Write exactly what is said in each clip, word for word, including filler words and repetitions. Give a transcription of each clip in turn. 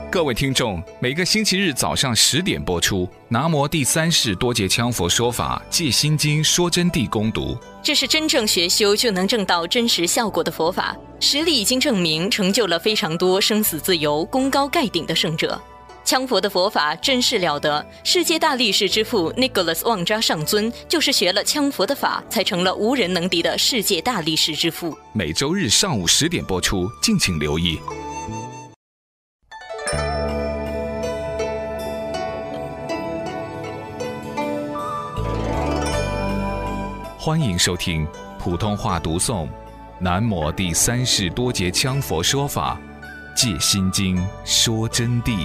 各位听众，每个星期日早上十点播出《南摩第三世多杰羌佛说法戒心经说真谛》攻读。 这是真正学修就能证到真实效果的佛法，实力已经证明，成就了非常多生死自由、功高盖顶的圣者。羌佛的佛法真是了得，世界大力士之父 Nicholas 旺扎上尊就是学了羌佛的法，才成了无人能敌的世界大力士之父。 每周日上午十点播出，敬请留意。欢迎收听普通话读诵南摩第三世多杰羌佛说法戒心经说真谛。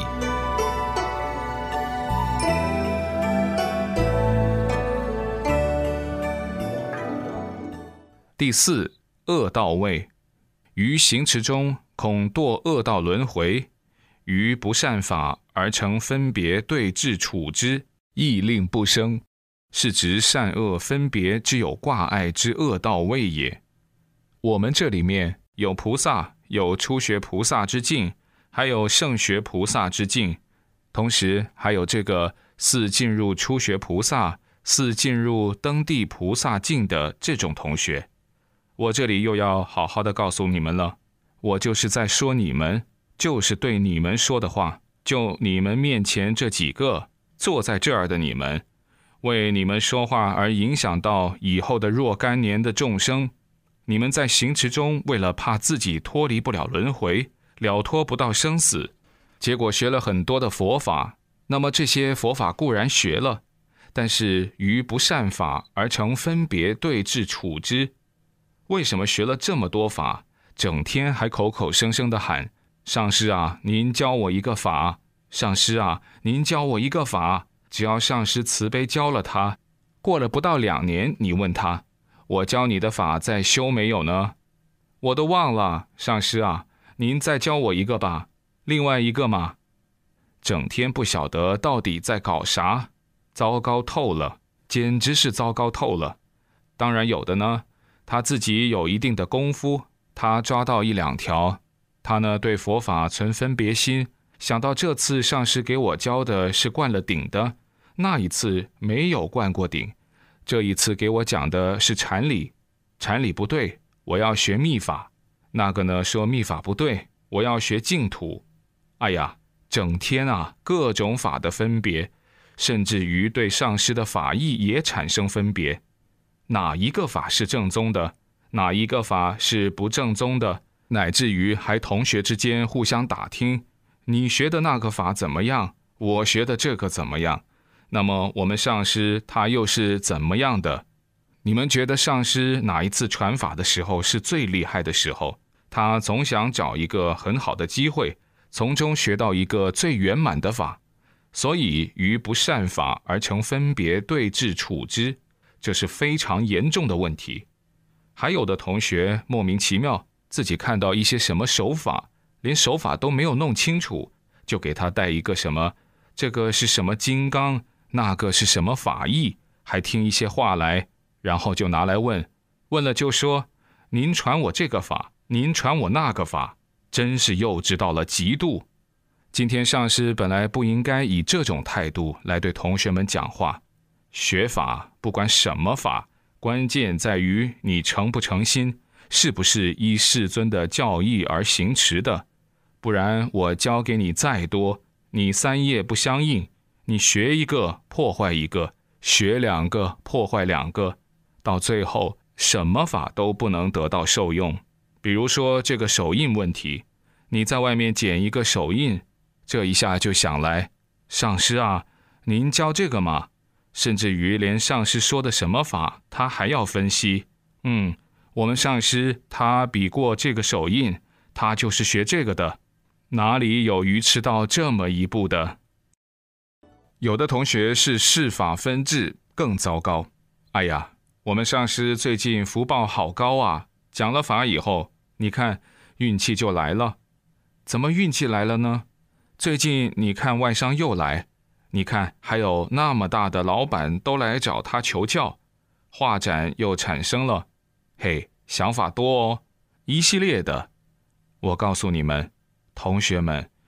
第四，恶道位。于行持中恐堕恶道轮回，于不善法而成分别对治处之，亦令不生，是指善恶分别之有挂碍之恶道位也。我们这里面有菩萨，有初学菩萨之境，还有圣学菩萨之境，同时还有这个似进入初学菩萨，似进入登地菩萨境的这种同学。我这里又要好好的告诉你们了，我就是在说你们，就是对你们说的话，就你们面前这几个坐在这儿的你们，为你们说话而影响到以后的若干年的众生。你们在行持中为了怕自己脱离不了轮回，了脱不到生死，结果学了很多的佛法，那么这些佛法固然学了，但是于不善法而成分别对治处之。为什么学了这么多法，整天还口口声声地喊上师啊，您教我一个法，上师啊，您教我一个法。只要上师慈悲教了他，过了不到两年，你问他，我教你的法在修没有呢？我都忘了，上师啊，您再教我一个吧，另外一个嘛。整天不晓得到底在搞啥，糟糕透了，简直是糟糕透了。当然有的呢，他自己有一定的功夫，他抓到一两条，他呢对佛法存分别心，想到这次上师给我教的是灌了顶的，那一次没有灌过顶，这一次给我讲的是禅理，禅理不对，我要学密法，那个呢说密法不对，我要学净土。哎呀，整天啊各种法的分别，甚至于对上师的法义也产生分别，哪一个法是正宗的，哪一个法是不正宗的，乃至于还同学之间互相打听，你学的那个法怎么样，我学的这个怎么样，那么我们上师他又是怎么样的？你们觉得上师哪一次传法的时候是最厉害的时候？他总想找一个很好的机会，从中学到一个最圆满的法，所以于不善法而成分别对治处之，这是非常严重的问题。还有的同学莫名其妙，自己看到一些什么手法，连手法都没有弄清楚，就给他带一个什么，这个是什么金刚，那个是什么法义，还听一些话来，然后就拿来问，问了就说，您传我这个法，您传我那个法，真是幼稚到了极度。今天上师本来不应该以这种态度来对同学们讲话，学法不管什么法，关键在于你诚不诚心，是不是依世尊的教义而行持的。不然我教给你再多，你三业不相应，你学一个破坏一个，学两个破坏两个，到最后什么法都不能得到受用。比如说这个手印问题，你在外面捡一个手印，这一下就想来，上师啊，您教这个吗？甚至于连上师说的什么法他还要分析，嗯，我们上师他比过这个手印，他就是学这个的，哪里有愚痴到这么一步的？有的同学是视法分治，更糟糕。哎呀，我们上师最近福报好高啊，讲了法以后，你看运气就来了。怎么运气来了呢？最近你看外商又来，你看还有那么大的老板都来找他求教，画展又产生了，嘿，想法多哦，一系列的。我告诉你们，同学们，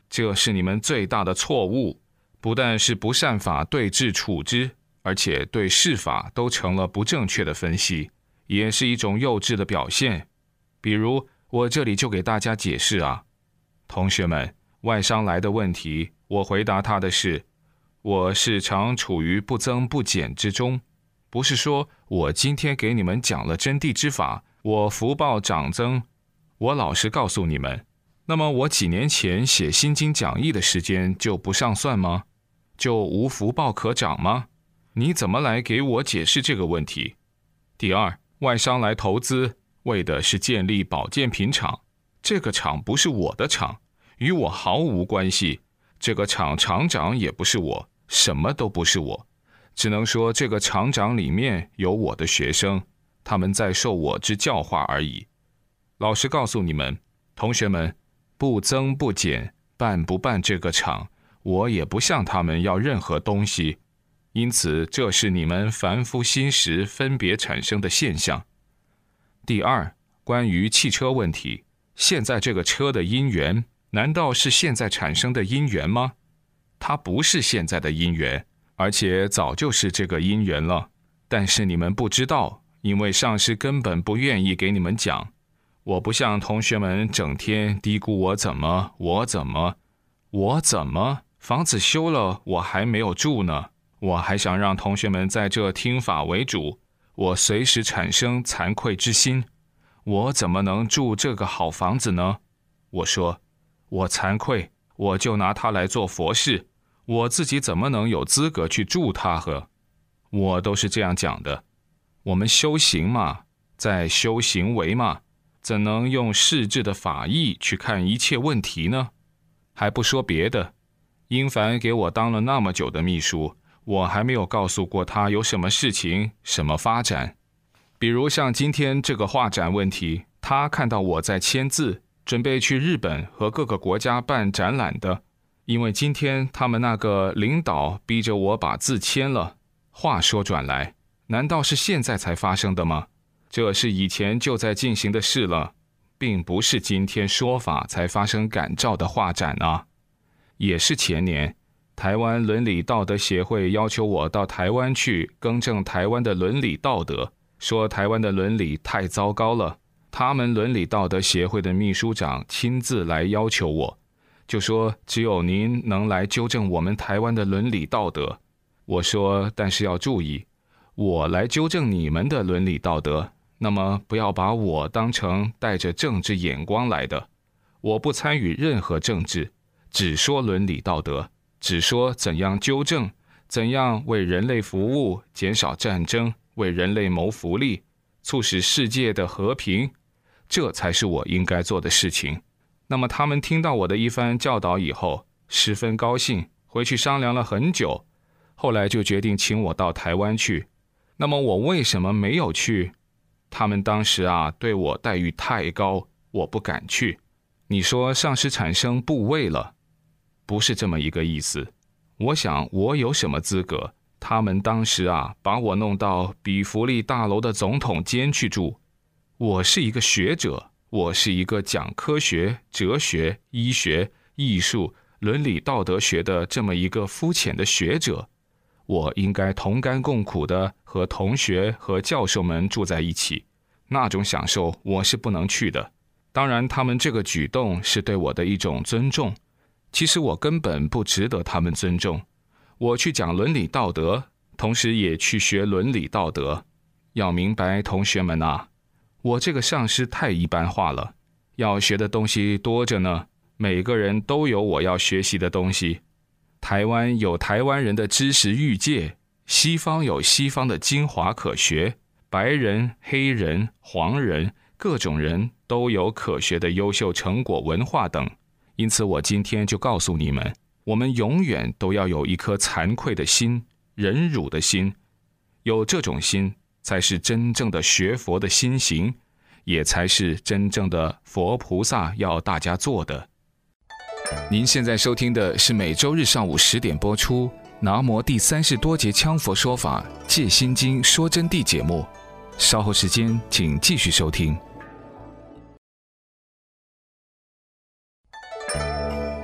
这是你们最大的错误，不但是不善法对治处之，而且对事法都成了不正确的分析，也是一种幼稚的表现。比如我这里就给大家解释啊，同学们，外商来的问题，我回答他的是，我是常处于不增不减之中，不是说我今天给你们讲了真谛之法，我福报长增。我老实告诉你们，那么我几年前写心经讲义的时间就不上算吗？就无福报可长吗？你怎么来给我解释这个问题？第二，外商来投资，为的是建立保健品厂，这个厂不是我的厂，与我毫无关系，这个厂厂长也不是我，什么都不是我，只能说这个厂长里面有我的学生，他们在受我之教化而已。老实告诉你们，同学们，不增不减，办不办这个厂，我也不向他们要任何东西，因此这是你们凡夫心识分别产生的现象。第二，关于汽车问题，现在这个车的因缘，难道是现在产生的因缘吗？它不是现在的因缘，而且早就是这个因缘了，但是你们不知道，因为上师根本不愿意给你们讲。我不像同学们整天嘀咕我怎么我怎么我怎么房子修了我还没有住呢，我还想让同学们在这听法为主，我随时产生惭愧之心，我怎么能住这个好房子呢？我说我惭愧，我就拿它来做佛事，我自己怎么能有资格去住它呵？我都是这样讲的。我们修行嘛，在修行为嘛，怎能用世智的法义去看一切问题呢？还不说别的，英凡给我当了那么久的秘书，我还没有告诉过他有什么事情什么发展。比如像今天这个画展问题，他看到我在签字，准备去日本和各个国家办展览的，因为今天他们那个领导逼着我把字签了。话说转来，难道是现在才发生的吗？这是以前就在进行的事了，并不是今天说法才发生感召的画展啊。也是前年，台湾伦理道德协会要求我到台湾去更正台湾的伦理道德，说台湾的伦理太糟糕了。他们伦理道德协会的秘书长亲自来要求我，就说只有您能来纠正我们台湾的伦理道德。我说但是要注意，我来纠正你们的伦理道德，那么不要把我当成带着政治眼光来的，我不参与任何政治，只说伦理道德，只说怎样纠正，怎样为人类服务，减少战争，为人类谋福利，促使世界的和平，这才是我应该做的事情。那么他们听到我的一番教导以后，十分高兴，回去商量了很久，后来就决定请我到台湾去。那么我为什么没有去？他们当时啊，对我待遇太高，我不敢去。你说上师产生部位了，不是这么一个意思。我想我有什么资格？他们当时啊，把我弄到比弗利大楼的总统监去住。我是一个学者，我是一个讲科学、哲学、医学、艺术、伦理道德学的这么一个肤浅的学者。我应该同甘共苦的和同学和教授们住在一起，那种享受我是不能去的。当然他们这个举动是对我的一种尊重，其实我根本不值得他们尊重。我去讲伦理道德，同时也去学伦理道德。要明白同学们啊，我这个上师太一般化了，要学的东西多着呢，每个人都有我要学习的东西。台湾有台湾人的知识欲界，西方有西方的精华可学，白人、黑人、黄人，各种人都有可学的优秀成果文化等。因此我今天就告诉你们，我们永远都要有一颗惭愧的心，忍辱的心，有这种心才是真正的学佛的心行，也才是真正的佛菩萨要大家做的。您现在收听的是每周日上午十点播出南无第三世多杰羌佛说法戒心经说真谛节目，稍后时间请继续收听。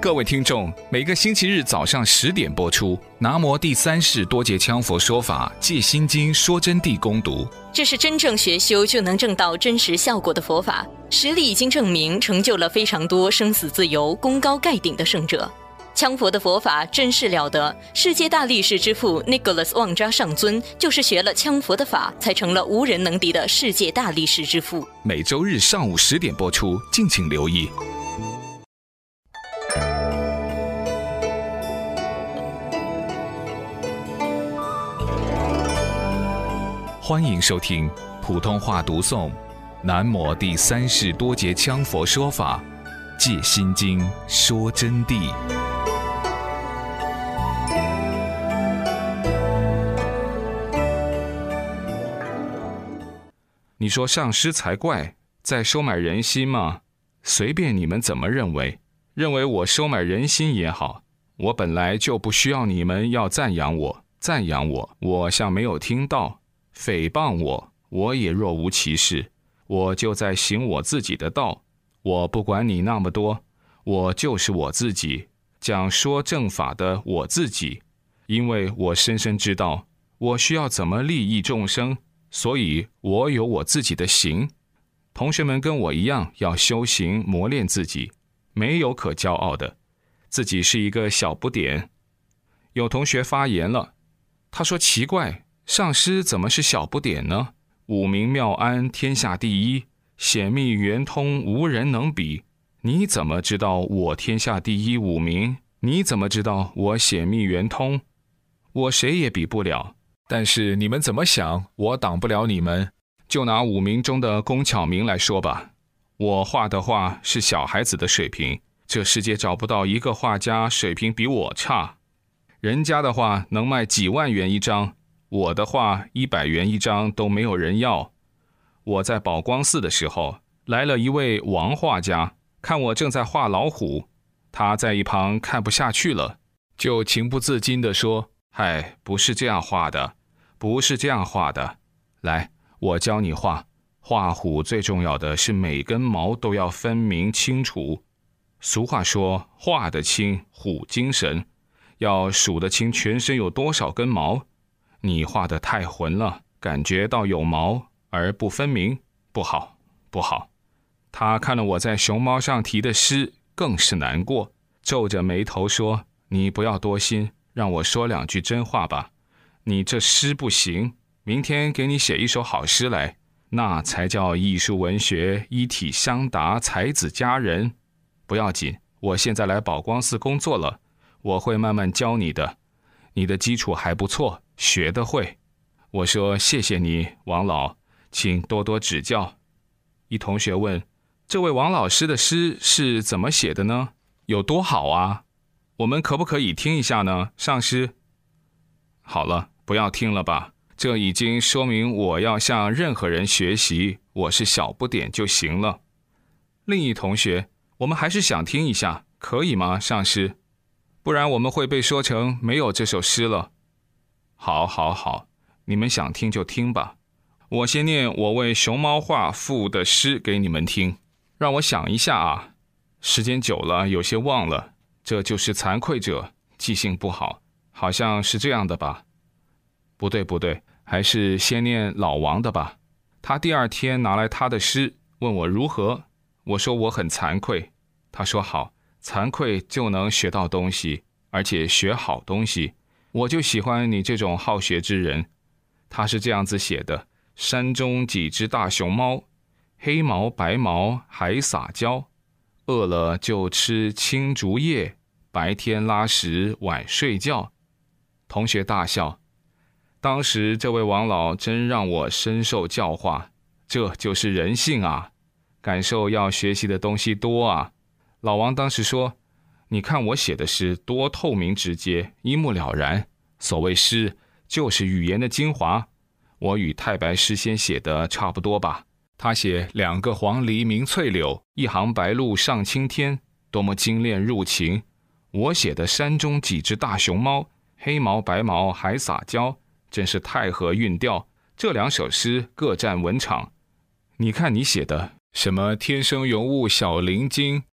各位听众，每个星期日早上十点播出《南摩第三世多杰羌佛说法戒心经说真谛》攻读。 这是真正学修就能证到真实效果的佛法，实力已经证明，成就了非常多生死自由、功高盖顶的圣者。羌佛的佛法真是了得，世界大力士之父 Nicholas 旺扎上尊就是学了羌佛的法，才成了无人能敌的世界大力士之父。 每周日上午十点播出，敬请留意。欢迎收听普通话读诵南摩第三世多杰羌佛说法戒心经说真谛。你说上师才怪，在收买人心吗？随便你们怎么认为，认为我收买人心也好，我本来就不需要你们要赞扬我，赞扬我，我像没有听到；诽谤我，我也若无其事，我就在行我自己的道，我不管你那么多，我就是我自己，讲说正法的我自己，因为我深深知道，我需要怎么利益众生。所以我有我自己的行，同学们跟我一样要修行磨练自己，没有可骄傲的，自己是一个小不点。有同学发言了，他说奇怪，上师怎么是小不点呢？五明妙安天下第一，显密圆通无人能比，你怎么知道我天下第一五明？你怎么知道我显密圆通？我谁也比不了。但是你们怎么想，我挡不了你们。就拿五明中的龚巧明来说吧，我画的画是小孩子的水平，这世界找不到一个画家水平比我差。人家的画能卖几万元一张，我的画一百元一张都没有人要。我在宝光寺的时候，来了一位王画家，看我正在画老虎，他在一旁看不下去了，就情不自禁地说，嗨，不是这样画的，不是这样画的。来，我教你画。画虎最重要的是每根毛都要分明清楚。俗话说，画得清，虎精神，要数得清全身有多少根毛。你画得太浑了，感觉到有毛而不分明，不好，不好。他看了我在熊猫上题的诗，更是难过，皱着眉头说，你不要多心，让我说两句真话吧，你这诗不行，明天给你写一首好诗来，那才叫艺术文学一体相达，才子佳人。不要紧，我现在来宝光寺工作了，我会慢慢教你的，你的基础还不错，学得会。我说谢谢你，王老，请多多指教。一同学问，这位王老师的诗是怎么写的呢？有多好啊？我们可不可以听一下呢，上师？好了，不要听了吧，这已经说明我要向任何人学习，我是小不点就行了。另一同学，我们还是想听一下，可以吗，上师？不然我们会被说成没有这首诗了。好好好，你们想听就听吧。我先念我为熊猫画赋的诗给你们听，让我想一下啊，时间久了有些忘了。这就是惭愧者，记性不好，好像是这样的吧？不对不对，还是先念老王的吧。他第二天拿来他的诗，问我如何，我说我很惭愧。他说好，惭愧就能学到东西，而且学好东西，我就喜欢你这种好学之人。他是这样子写的，山中几只大熊猫，黑毛白毛还撒娇，饿了就吃青竹叶，白天拉屎晚睡觉。同学大笑。当时这位王老真让我深受教化，这就是人性啊，感受要学习的东西多啊。老王当时说，你看我写的诗多透明直接，一目了然，所谓诗就是语言的精华，我与太白诗仙写的差不多吧。他写两个黄鹂鸣翠柳，一行白鹭上青天，多么精炼入情。我写的山中几只大熊猫，黑毛白毛还撒娇，真是太合韵调。这两首诗各占文场。你看你写的什么天生尤物小灵精，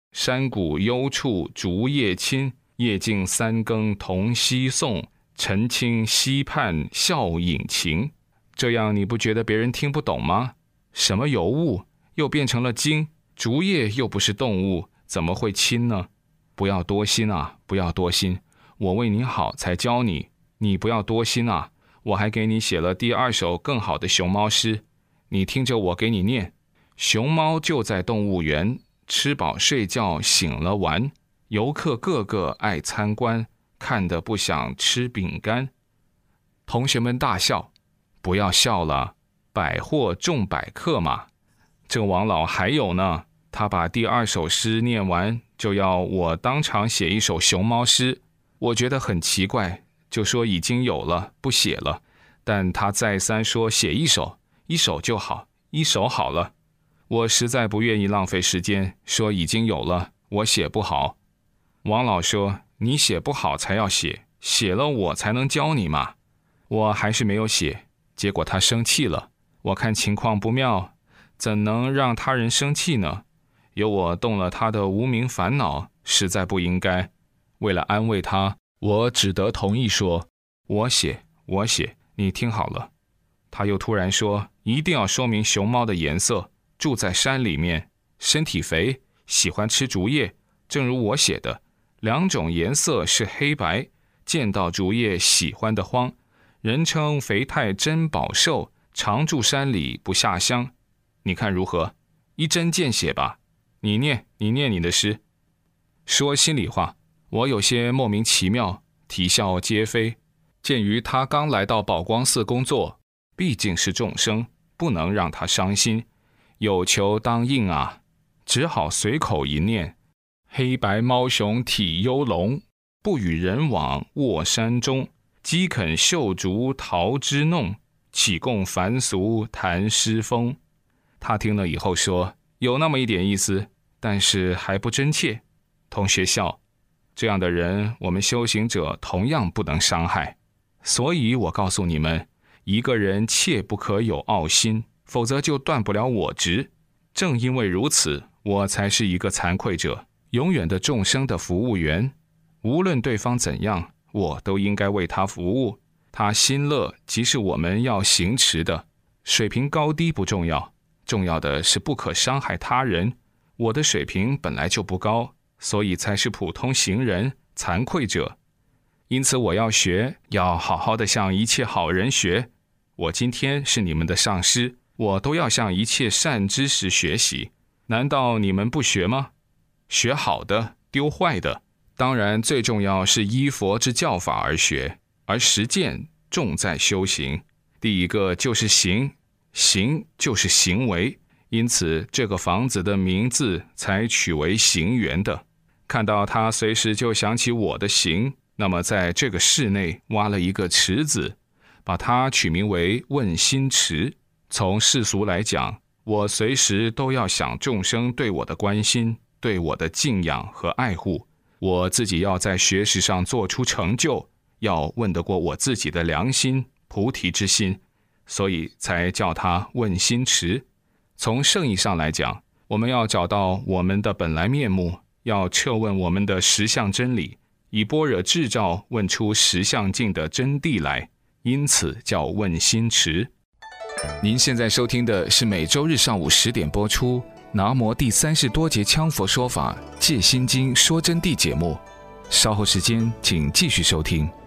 山谷幽处竹叶青，夜静三更同夕送，晨清溪畔笑影情。这样你不觉得别人听不懂吗？什么有物又变成了经，竹叶又不是动物，怎么会亲呢？不要多心啊，不要多心，我为你好才教你，你不要多心啊，我还给你写了第二首更好的熊猫诗，你听着我给你念。熊猫就在动物园，吃饱睡觉醒了玩，游客个个爱参观，看得不想吃饼干。同学们大笑，不要笑了，百货中百客嘛。这王老还有呢，他把第二首诗念完，就要我当场写一首熊猫诗。我觉得很奇怪，就说已经有了，不写了。但他再三说写一首，一首就好，一首好了。我实在不愿意浪费时间，说已经有了，我写不好。王老说，你写不好才要写，写了我才能教你嘛。我还是没有写，结果他生气了。我看情况不妙，怎能让他人生气呢？有我动了他的无名烦恼，实在不应该。为了安慰他，我只得同意说，我写，我写，你听好了。他又突然说，一定要说明熊猫的颜色，住在山里面，身体肥，喜欢吃竹叶，正如我写的，两种颜色是黑白，见到竹叶喜欢的慌，人称肥态珍宝兽，常住山里不下乡。你看如何？一针见血吧。你念，你念你的诗。说心里话，我有些莫名其妙，啼笑皆非。鉴于他刚来到宝光寺工作，毕竟是众生，不能让他伤心，有求当应啊，只好随口一念：黑白猫熊体幽龙，不与人往卧山中，饥肯嗅竹桃枝弄，岂共凡俗谈诗风。他听了以后说，有那么一点意思，但是还不真切。同学笑，这样的人我们修行者同样不能伤害。所以我告诉你们，一个人切不可有傲心，否则就断不了我执。正因为如此，我才是一个惭愧者，永远的众生的服务员。无论对方怎样，我都应该为他服务。他心乐即是我们要行持的，水平高低不重要，重要的是不可伤害他人。我的水平本来就不高，所以才是普通行人，惭愧者。因此我要学，要好好的向一切好人学。我今天是你们的上师，我都要向一切善知识学习。难道你们不学吗？学好的，丢坏的。当然最重要是依佛之教法而学，而实践重在修行。第一个就是行，行就是行为，因此这个房子的名字才取为行园的。看到它随时就想起我的行，那么在这个室内挖了一个池子，把它取名为问心池。从世俗来讲，我随时都要想众生对我的关心，对我的敬仰和爱护。我自己要在学识上做出成就，要问得过我自己的良心、菩提之心，所以才叫它问心池。从圣义上来讲，我们要找到我们的本来面目，要彻问我们的实相真理，以般若智照问出实相境的真谛来，因此叫问心池。您现在收听的是每周日上午十点播出南无第三世多杰羌佛说法戒心经说真谛节目，稍后时间请继续收听。